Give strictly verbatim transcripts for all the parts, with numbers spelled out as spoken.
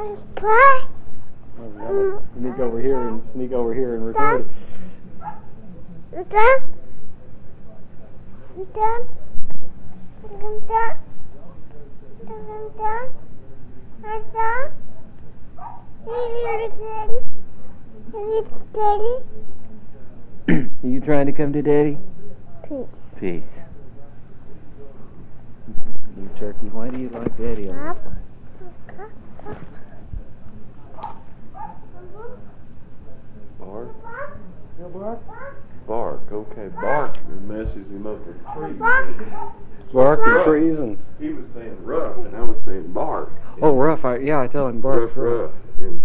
Play. Oh, we gotta sneak over here and sneak over here and record it. You done? You done? You done? You done? You done? You daddy? You daddy? Are you trying to come to Daddy? Peace. Peace. You turkey, why do you like Daddy all the time? Bark? Yeah, bark. Bark, okay, bark. It messes him up with trees. Bark and Rough. trees and... He was saying rough, and I was saying bark. Oh, rough. I, yeah, I tell him bark. Rough, rough. And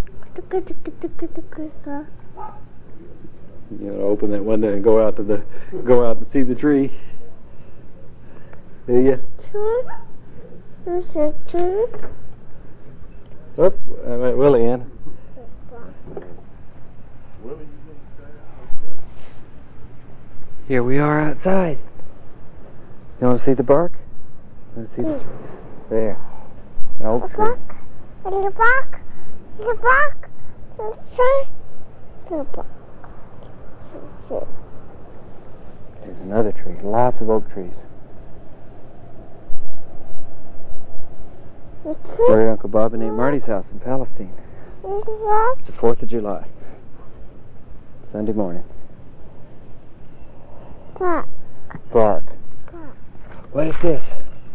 you know, open that window and go out to the, go out to see the tree. Do you? Two. There's two. Oh, I met Willie in. Willie, you Here we are outside. You want to see the bark? You want to see the... There. It's an oak tree. The bark. The bark. The tree. The bark. There's another tree. Lots of oak trees. We're at Uncle Bob and Aunt Marty's house in Palestine. It's the fourth of July. Sunday morning. Bark. Bark. Bark. What is this?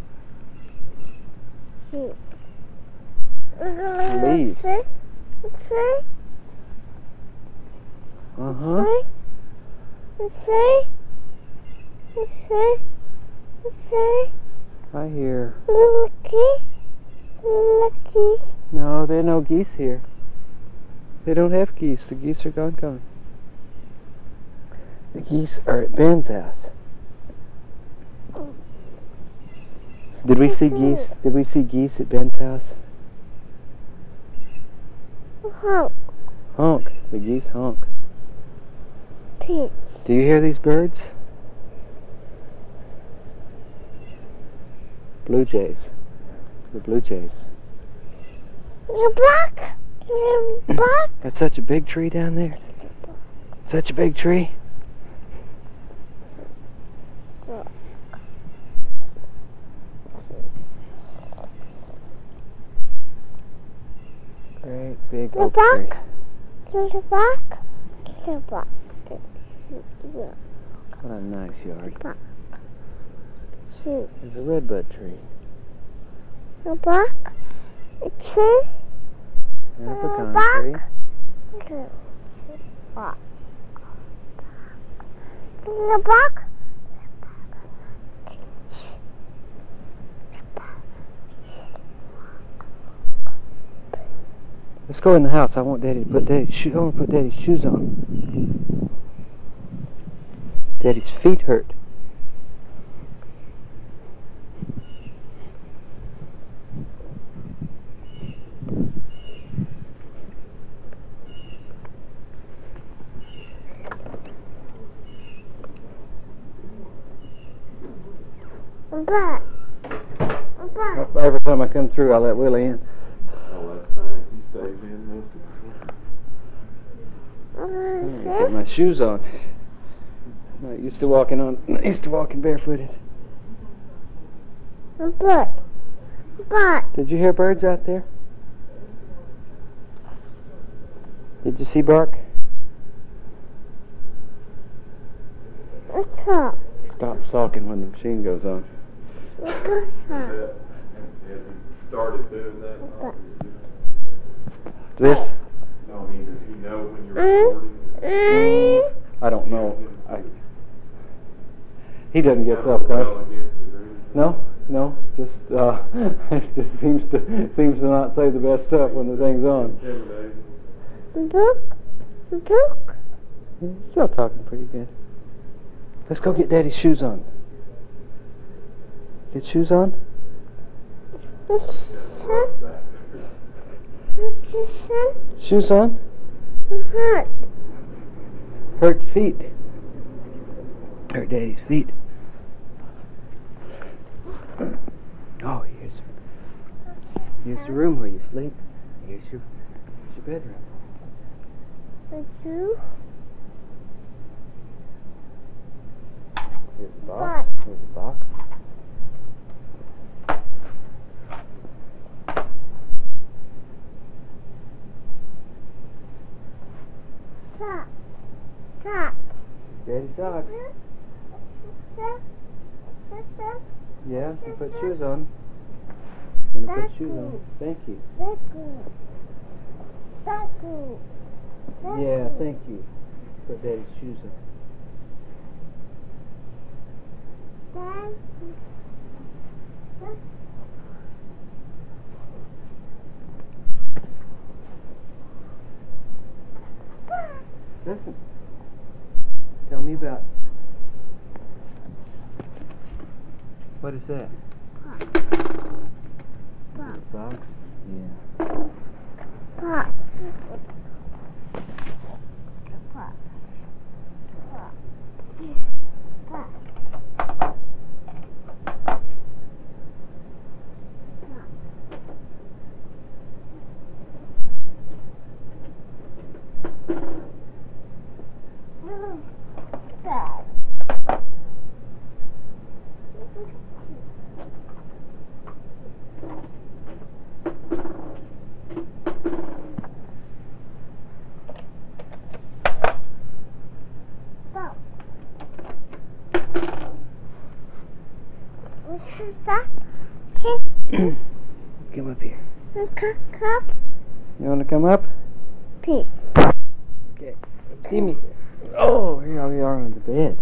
Leaves. Leaves. Tree. Tree. Uh-huh. Tree. Tree. Tree. Tree. I hear. Little geese. Little geese. No, there are no geese here. They don't have geese. The geese are gone gone. The geese are at Ben's house. Did we see geese? Did we see geese at Ben's house? Honk. Honk. The geese honk. Peace. Do you hear these birds? Blue jays. The blue jays. The bark. The bark. That's such a big tree down there. Such a big tree. Great big The oak tree. bark. The bark. The bark. What a nice yard. Bark. Tree. There's a redbud tree The bark. The tree. and a The pecan bark. tree. The bark. The bark. Let's go in the house. I want Daddy to put Daddy's shoe. I want to put Daddy's shoes on. Daddy's feet hurt. Bark. Bark. Every time I come through, I let Willie in. oh, that's fine. He stays in most of the time. Put my shoes on. I'm not used to walking on. Not used to walking barefooted. Bark. Bark. Did you hear birds out there? Did you see bark? What's up? Stop sulking when the machine goes on. What's Has up? that- has he started doing that? Bark. This? No, I mean, does he know when you're Mm. recording? Mm. I don't know. I, he doesn't get Have self a well conscious. against it or anything? No, no. Just uh, it just seems to seems to not say the best stuff when the thing's on. Intimidating. Book. Book. He's still talking pretty good. Let's go get Daddy's shoes on. Get shoes on? What's up? What's up? Shoes on? What? Hurt feet. Hurt Daddy's feet. Oh, here's here's the room where you sleep. Here's your, here's your bedroom. The two. Here's the box. Here's the box. Socks. Socks. Daddy socks. Sister. Sister. Yeah, you put shoes on. You put That's shoes on. good. Thank you. Beku. Beku. Yeah, thank you. Put Daddy's shoes on. Thank you. Listen. Tell me about. What is that? Box. Box? Yeah. Box. Box. Box. Bag. Boat. This is a kiss. Come up here. Cup. Cup. You want to come up? Peace. Okay. See me. Oh, here we are on the bed.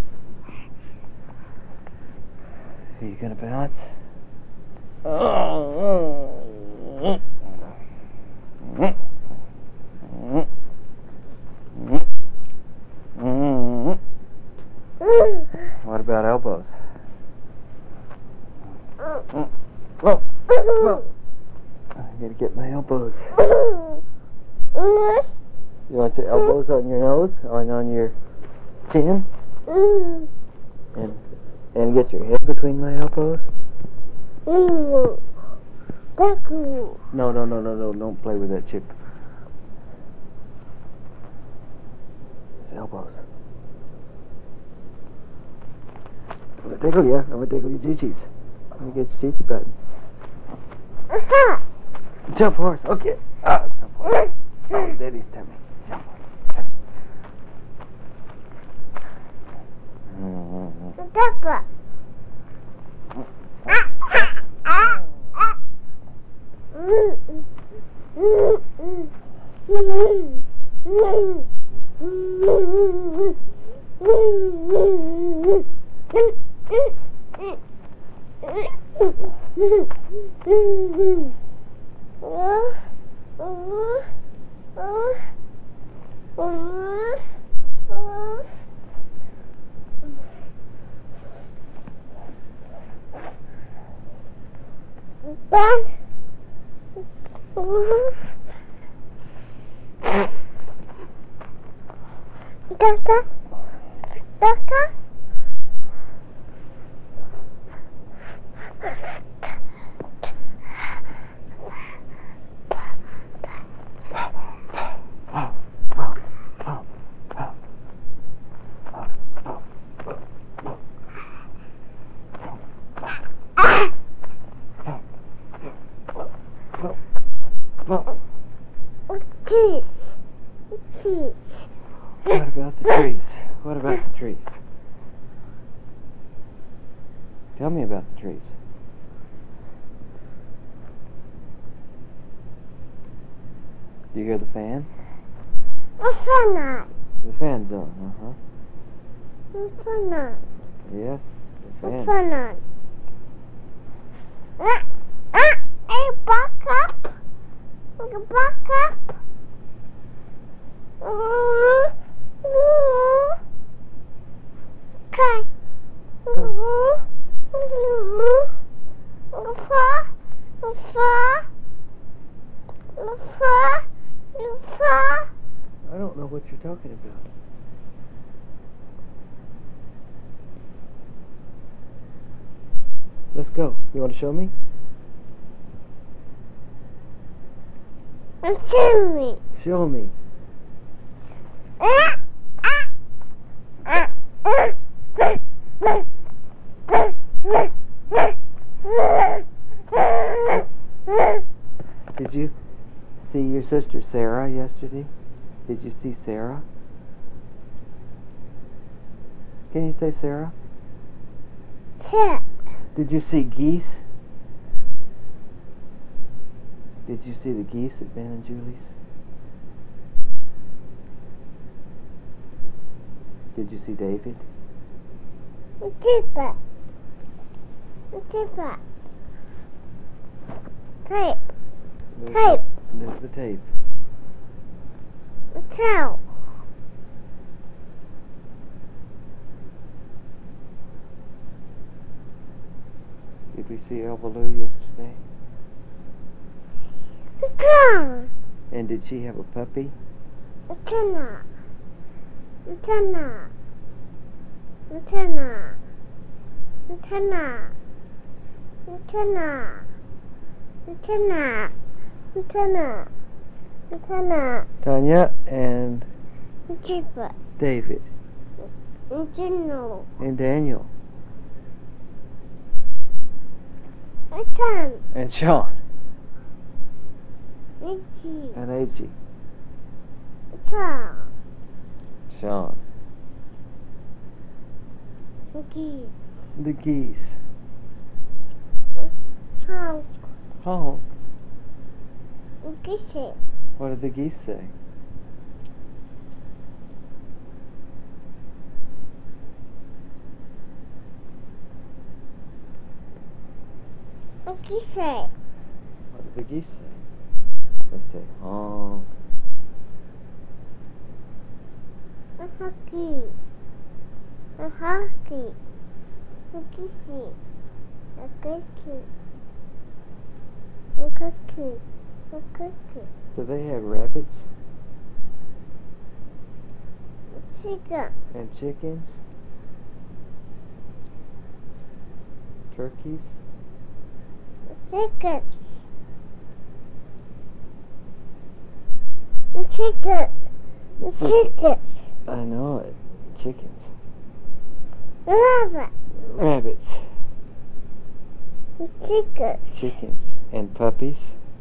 Are you gonna bounce? Oh. What about elbows? Oh. Whoa. I gotta get my elbows. You want your elbows on your nose, on on your chin, and and get your head between my elbows? Deku. No, no, no, no, no! Don't play with that chip. It's elbows. I'm gonna tickle you. I'm gonna tickle your chichis. Let me get your chichi buttons. Aha. Jump horse. Okay. Ah, jump horse. Oh, Daddy's tummy. Jump horse. Mm-hmm. Peppa. Ah, ah, ah, ah. Mm, mm, mm, mm, mm, mm, mm, mm, mm. Uh, uh, uh, uh, uh. Dad. Doctor. Doctor. Cheese. Cheese. What about the trees? What about the trees? Tell me about the trees. Do you hear the fan? What's that? The fan's on, uh-huh. What's that? Yes, the What's fan. that? Ah, ah, hey, back up. Back up. Uh, uh, okay. Uh, uh, uh, I don't know what you're talking about. Let's go. You want to show me? uh, And show me. Show me. Did you see your sister Sarah yesterday? Did you see Sarah? Can you say Sarah? Check. Did you see geese? Did you see the geese at Ben and Julie's? Did you see David? Zipper. Zipper. Tape. There's Tape. The, there's the tape. Tail. Did we see El Baloo yesterday? Tongue. And did she have a puppy? Antenna. Antenna. Antenna. Antenna. Antenna. Antenna. Antenna. Antenna. Tanya and Zipper. David General. and Daniel Son. and Sean Itchy. and A G. Tom. Sean. Geese. The geese. Honk. Honk. Geese. What did the geese say? Geese. What did the geese say? They say honk. A hockey. A hockey. A kissy. A cookie. A cookie. A cookie. Do they have rabbits A chicken. and chickens? Turkeys? A chicken. A chicken. A chicken. I know it. Chickens. A rabbit. Rabbits. A chicken. Chickens. And puppies?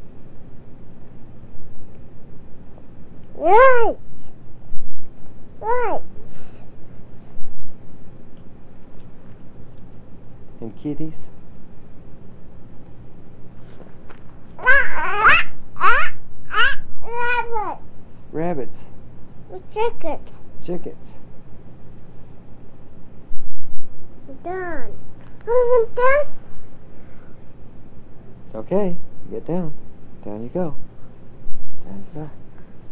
Rice. Rice. And kitties? Rabbit. Rabbits. A chicken. Chickens. Done. Done. Okay, get down. Down you go. Down you go.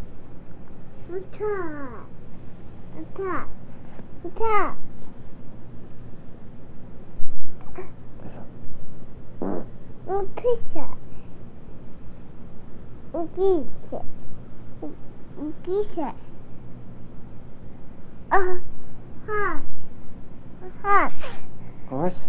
Attack. Attack. Attack. A pizza. A geese. A geese. A horse. A horse. Horse?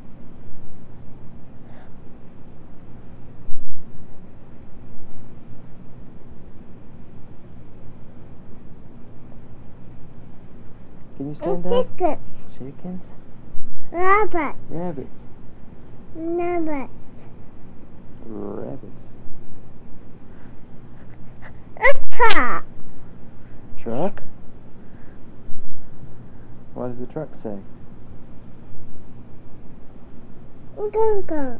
Can you A stand up? chicken. Chickens? Rabbit. Rabbits. Rabbit. Rabbits. A truck. Truck? What does the truck say? Gaga.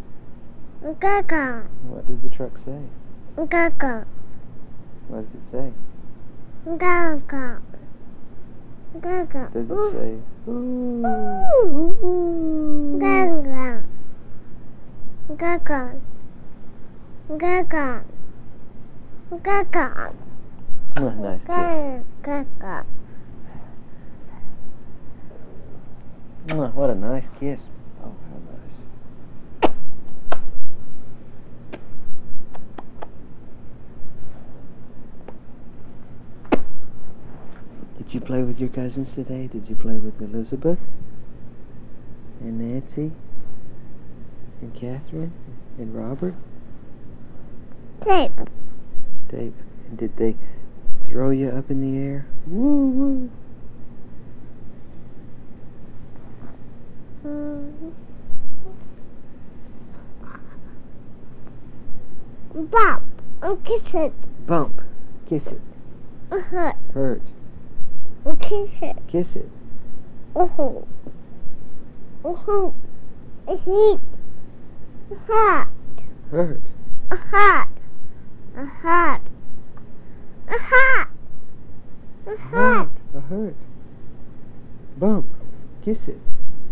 Gaga. What does the truck say? Gaga. What does it say? Gaga. Gaga. Does it say? Gaga. Gaga. Gaga. Gaga. Oh, nice kiss. Gaga. Oh, what a nice kiss. Oh, how nice. Did you play with your cousins today? Did you play with Elizabeth? And Nancy? And Catherine? And Robert? Tape. Dave, did they throw you up in the air? Woo woo. Bump. Oh, kiss it. Bump. Kiss it. Uh huh. Hurt. Oh, kiss it. Kiss it. Oh. Oh. A heat. A hot. Hurt. A hot. A hot. A hot. A hot. A hurt. Bump. Kiss it.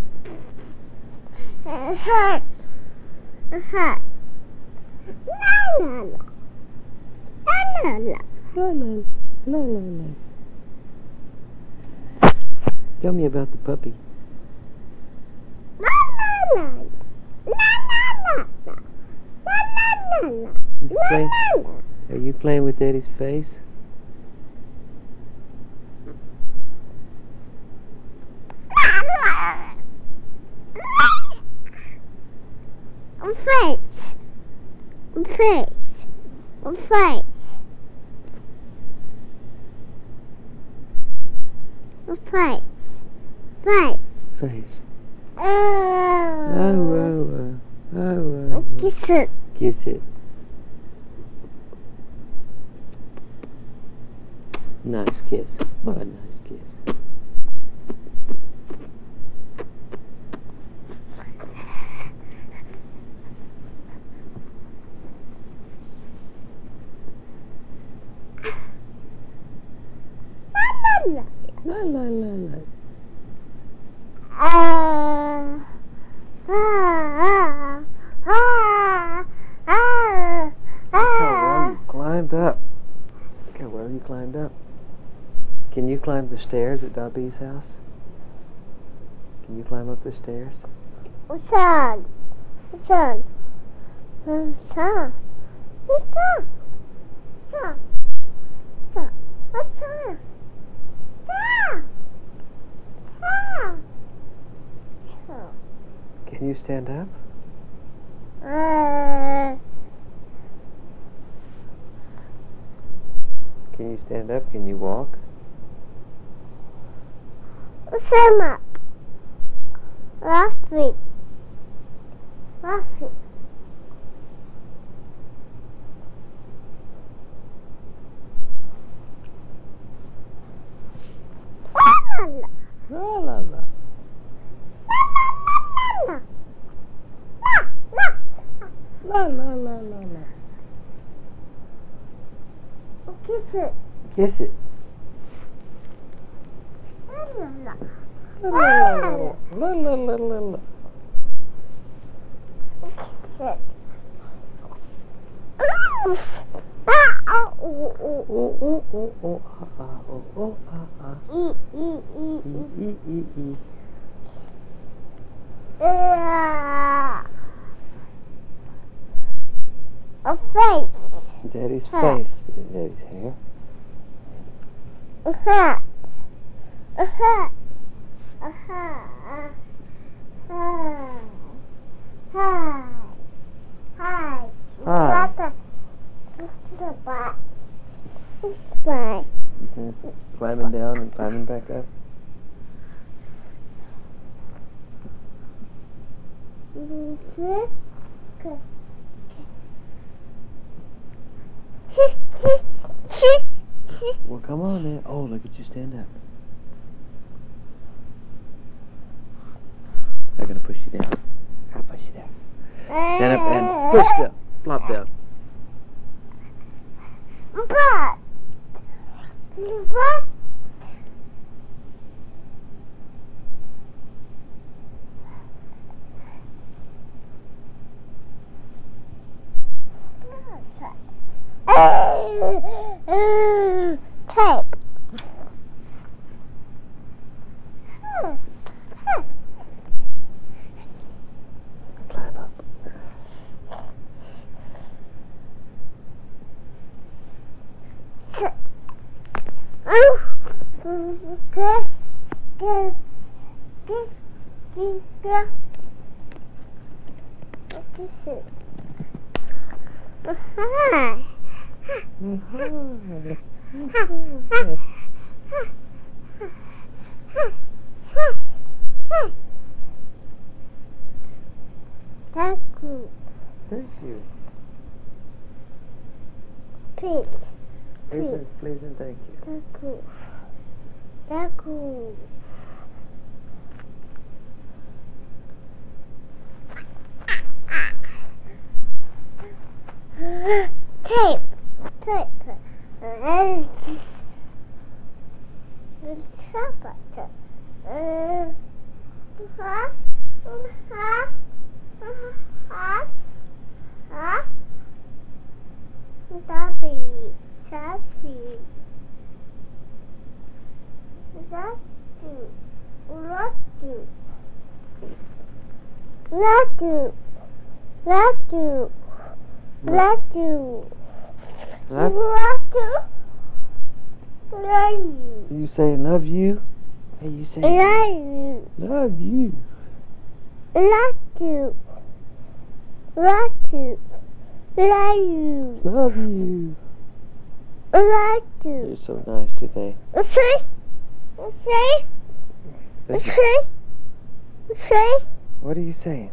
A hot. A hot. La la la. La la la. La la la la la. Tell me about the puppy. La la la. La la la. La la la la. You play, are you playing with Daddy's face? Face. Face. Face. Face. Face. Face. Oh. Oh, oh, oh, oh, oh. Kiss it. Kiss it. Nice kiss. What a nice kiss. La la la la. Ah. Ah. Ah. Ah. Look how well you climbed up. Look how well you climbed up. Can you climb the stairs at Dobby's house? Can you climb up the stairs? Sun. Sun. Sun. Sun. Sun. Sun. Sun. Sun. Can you stand up? Uh, Can you stand up? Can you walk? Sum up. Laughing. Laughing. La la la. La la la la la. Kiss it. Kiss it. La la La la la la la la la. Kiss it. Ah, oh, oh, oh. Oh oh oh oh ah ah oh oh ah ah. E, e, e, E e. e e e. Uh, a face. Daddy's Huh. face. Daddy's hair. A hat. A hat. A hat. Hi. Hi. Hi. Hi. Got the, the butt. Bye. You can climbing down and climbing back up. Well, come on then. Oh, look at you stand up. I'm gonna push you down. I'm gonna push you down. Stand up and push down. Flop down. But, but, tape. Climb up. Good, good, good, good, good. What is it? Hi, Thank you. Thank you. Please. Please and, please and thank you. Thank you. Thank you. Tape. Tape. It's it's chocolate. Uh, huh? Huh? Huh? Huh? Daddy. Daddy. Daddy. Daddy. Daddy. Daddy. Love you. Love, Love you. Love you. you say love you? Hey, you say Love you. love you. Love you. Love you. Love you. Love you. Love you. You're so nice today. See? See? Listen, See? See? what are you saying?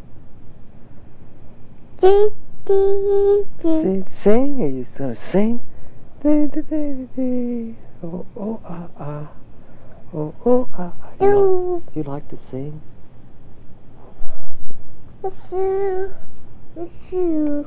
Dee, dee, dee. Sing, sing? Are you gonna sing? Dee, dee, dee, dee, dee. Oh, oh, ah, ah. Oh, oh, ah, ah. You Do. like, you like to sing? It's you. It's you.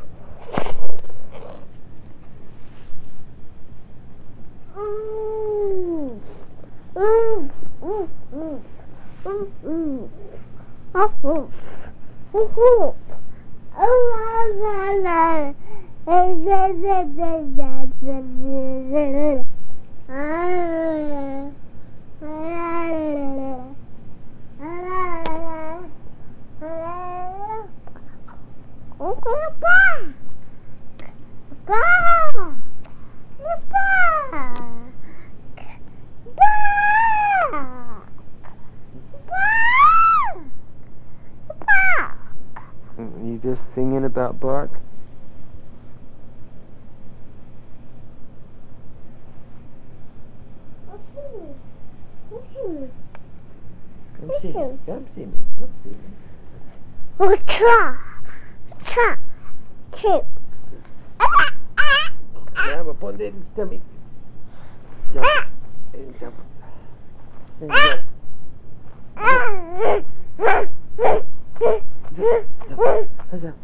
Mm. Mm. Mm. Mm. Mm. Mm. Oh, oh. Oh, oh. Oh, la, la, la. La, la, la, la, la, la, la, la. Ah, la, la, la, la. La, la, la. Oh, Papa! Papa! Papa! Papa! Papa! Mm, You just singing about Bark? Come see me. Come see me. Come see me. Oh, tra! Tra! Tip! Grab up on Daddy's tummy. Jump. And jump. And jump. Jump. Jump. Jump.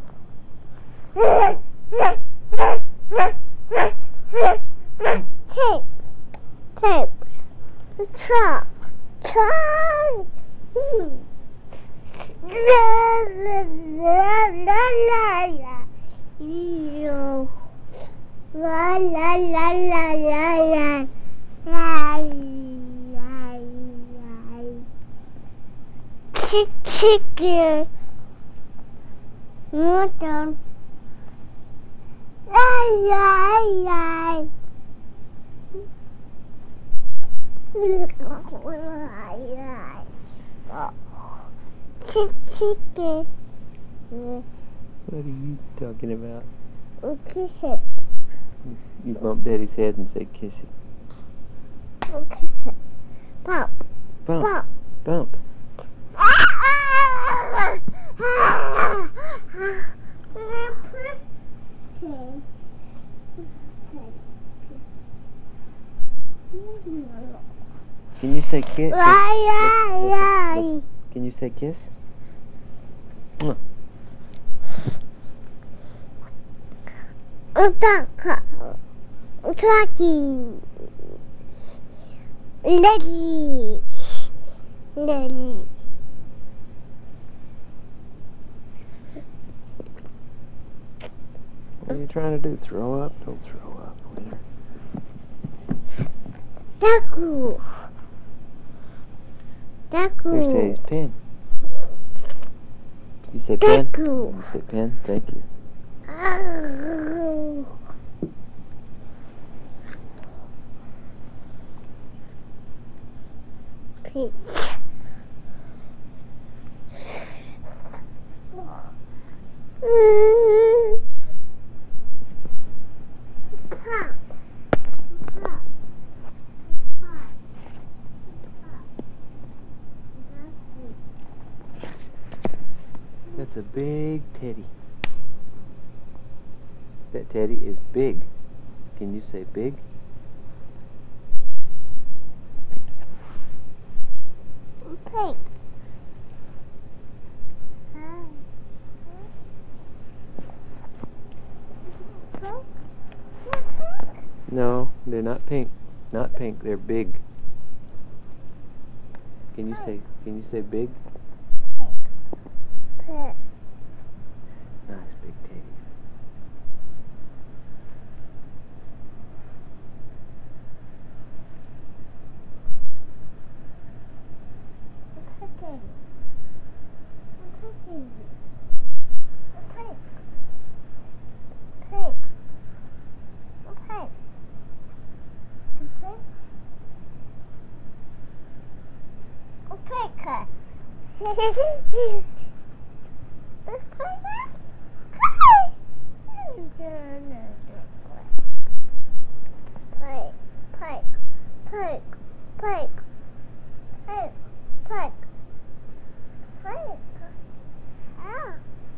Tape! Tape! Tra! Tra! La la la la la la. Yo. La la la la la la. La la la. Chick chicken. More down. La la la. La la. Chick chicken. What are you talking about? Oh, kiss it. You bump Daddy's head and say kiss it. Oh, kiss it. Pop. Bump. Pop. Bump. Can you say kiss? Can you say kiss? Mwah. Utaka. Utaki. Lady. Lady. What are you trying to do? Throw up? Don't throw up. Winner. Daku. Daku. Here's Teddy's pen. You say pen? Daku. You say pen? Thank you. Oh. Peace. Mm. Pop. big teddy. That teddy is big. Can you say big? Pink. No, they're not pink. Not pink, they're big. Can you say can you say big? Pink. Nice big teddies. Pink. Pink. Pink. Pink. Pink. Pink. Let's play that. Pike, pike, pike, pike, pike, pike, pike. Ah.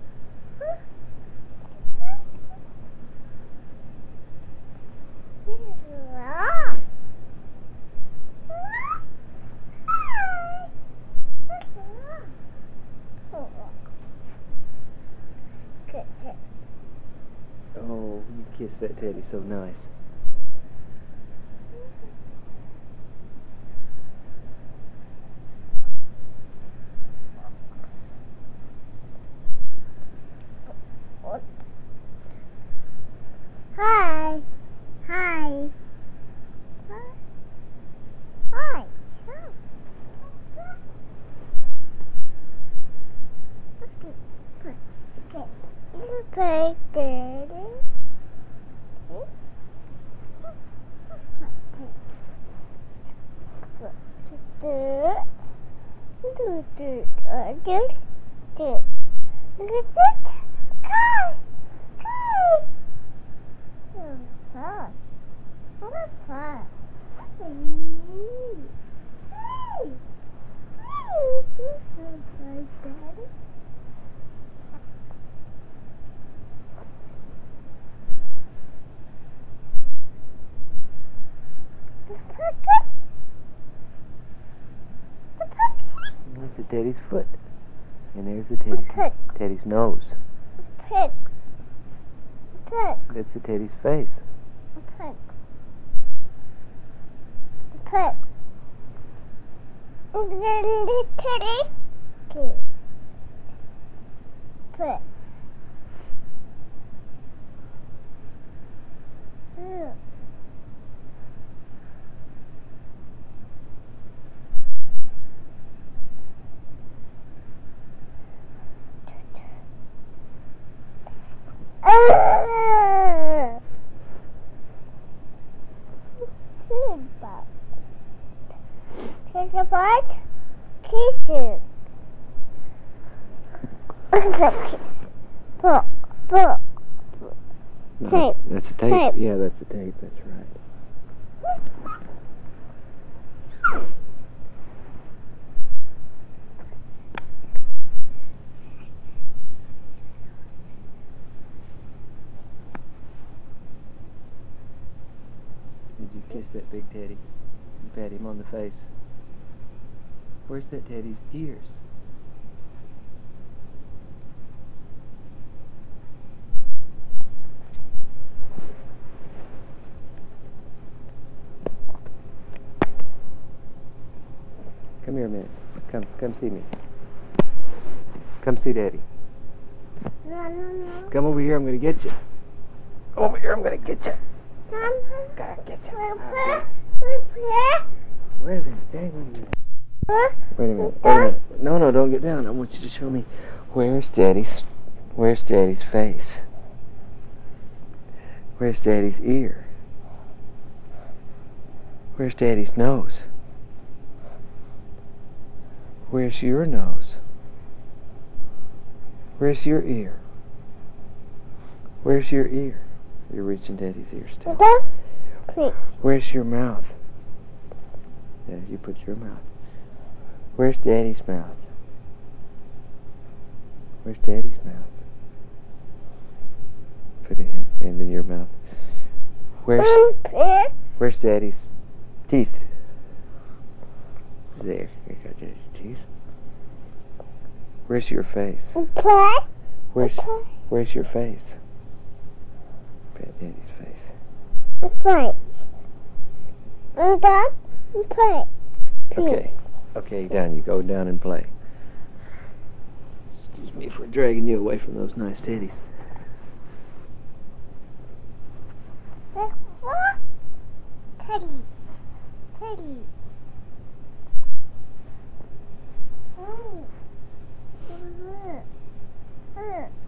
Oh, you kissed that teddy so nice. Hi. Hi. Hi. Okay, Daddy. Do do uh do do. Look at it. Hi. Hi. So fun. What fun. Hey. Hey. Hey. This is my Daddy. That's the teddy's foot. And there's the teddy's Pig. teddy's nose. Pig. Pig. That's the teddy's face. Pig. Pig. And then the teddy. Pig. Pig. Mm. Uh, Take a bite. Kiss it. Kiss. Book. Book. No, Tape. That's a tape. Tape. Yeah, that's a tape. That's right. Did you kiss that big teddy? You pat him on the face. Where's that teddy's ears? Come here a minute. Come, come see me. Come see Daddy. No, no, no. Come over here, I'm gonna get you. Come over here, I'm gonna get you. Mama. Gotta get you. Papa. Papa. Wait a minute, hang on a minute. Papa. Wait a minute, wait a minute. No, no, don't get down. I want you to show me where's Daddy's, where's Daddy's face? Where's Daddy's ear? Where's Daddy's nose? Where's your nose? Where's your ear? Where's your ear? You're reaching Daddy's ear still. Papa. Please. Where's your mouth? There, you put your mouth. Where's Daddy's mouth? Where's Daddy's mouth? Put a hand, hand in your mouth. Where's Where's Daddy's teeth? There. You got Daddy's teeth. Where's your face? Play. Where's Where's your face? Pat Daddy's face. Face. And then play. Okay. Okay, down you go. Down and play. Excuse me for dragging you away from those nice teddies. Teddies. Teddies. Oh. Look. Look.